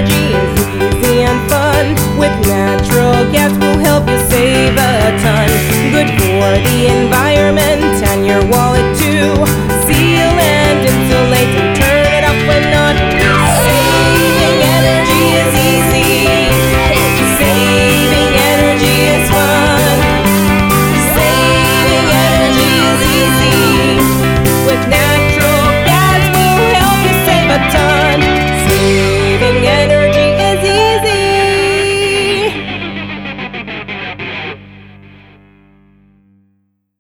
energy is easy and fun. With natural gas, we'll help you save a ton. Good for the environment.